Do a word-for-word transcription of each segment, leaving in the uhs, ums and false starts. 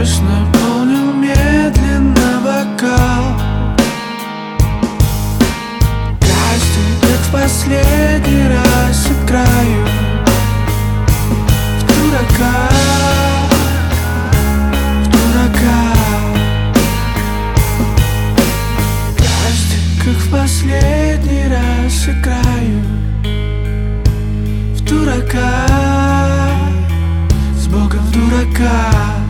Дождь наполнил медленно бокал. Кажется, как в последний раз играю в дурака, в дурака. Кажется, как в последний раз играю в дурака, с Богом в дурака.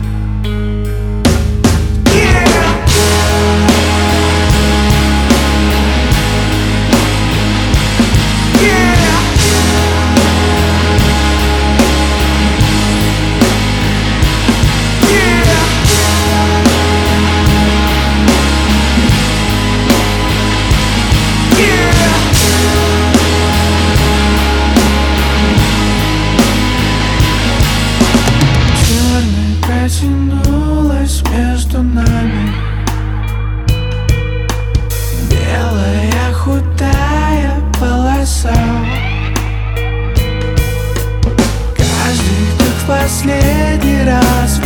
Протянулась между нами белая худая полоса. Каждый, как в последний раз